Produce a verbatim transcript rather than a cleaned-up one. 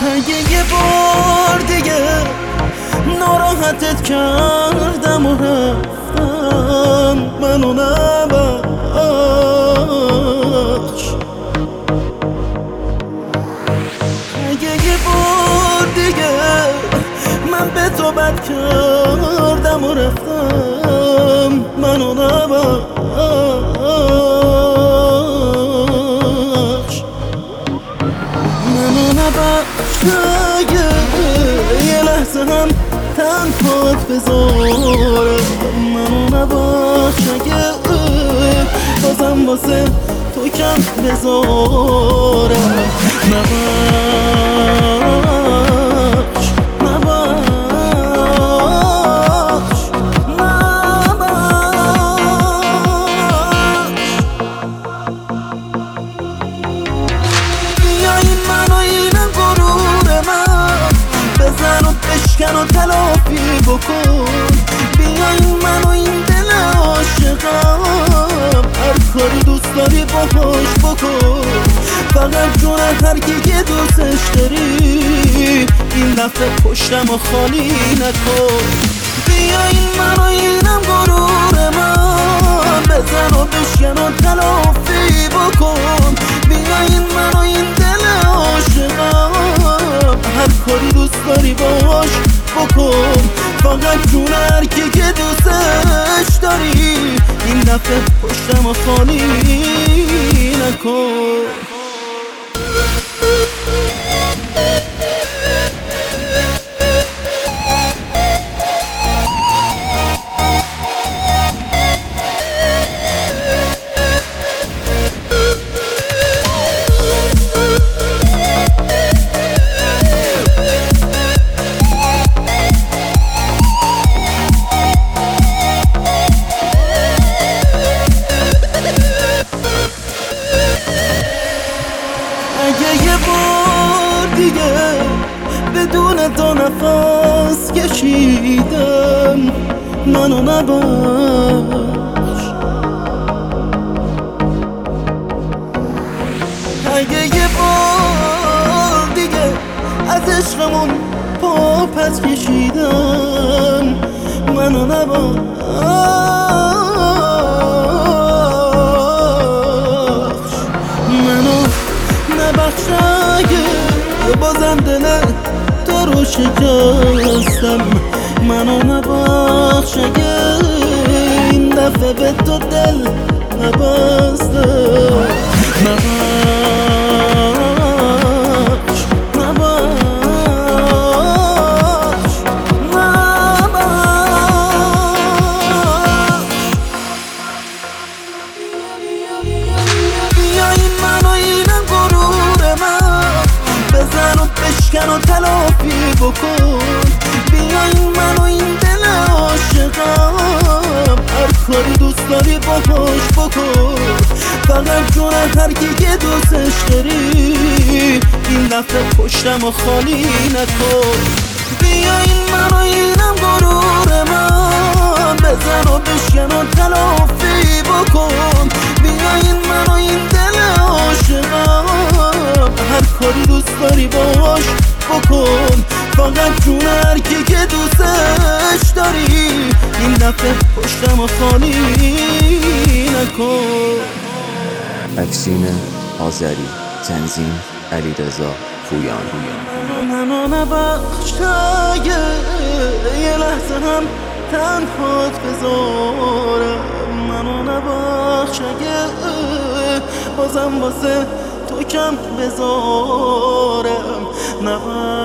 اگه یه بار دیگه ناراحتت کردم و رفتم، منو نبخش. اگه یه بار دیگه من به تو بد کردم و رفتم، منو نبخش. منو نبخش اگه یه لحظه هم تنهات بذارم، منو نبخش اگه بازم واسه تو کم بذارم. نبخش نبخش نبخش. بیا این منو اینم غرور من، بزن و بشکن و تلافی بکن. بیا این منو این دل عاشقم، هر کاری دوست داری باهاش بکن. فقط جون هر کی که دوستش داری، این دفعه پشتم و خالی نکن. بیا این منو اینم غرور من، بزن و بشکن و تلافی بکن. بیا این منو این دل عاشقم، هر کاری دوست داری باهاش بکن. فقط جون هر کی که دوستش داری، این دفعه پشتم و خالی نکن. اگه یه بار دیگه بدون تو نفس کشیدم، منو نبخش. اگه یه بار دیگه از عشقمون پا پس کشیدم، منو نبخش. منو نبخش اگه بازم دل تو رو شکستم، منو نبخش اگه این دفعه به تو دل نبستم. نبخش نبخش نبخش. بیا این منو اینم غرور من، بزن و بشکن و تلافی بکن. بیا این منو این دل عاشقم، هر کاری دوست داری باهاش بکن. فقط جون هر کی که دوستش داری، این دفعه پشتم و خالی نکن. بیا این منو اینم غرور من، بزن و بشکن و تلافی بکن. بیا این منو این دل عاشقم، هر کاری دوست داری باهاش بکن. فقط جون هر کی که دوستش داری، این دفعه پشتم و خالی نکن. اکسین آذری، تنظیم علیرضا پویان. منو نبخش اگه یه لحظه هم تنهات بذارم، منو نبخش اگه بازم واسه تو کم بذارم. نبخش